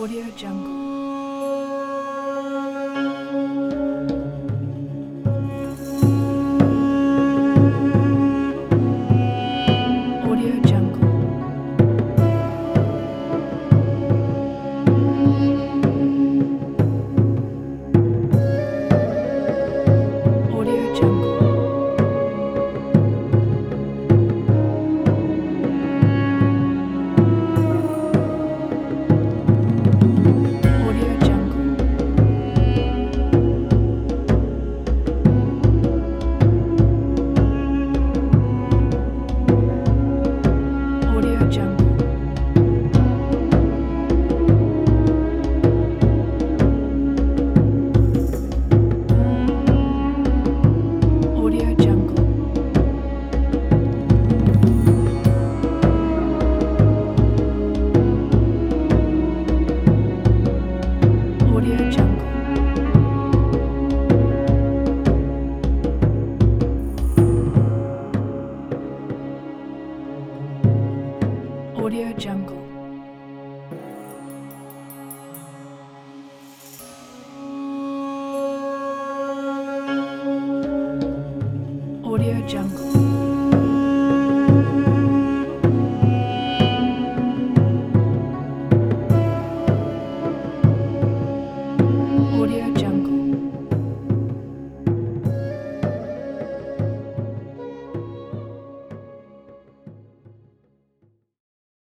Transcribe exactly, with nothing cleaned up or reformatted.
Audio Jungle. Audio Jungle. Audio Jungle. Audio Jungle. Audio Jungle. Audio Jungle. Audio Jungle. Audio Jungle. Audio Jungle.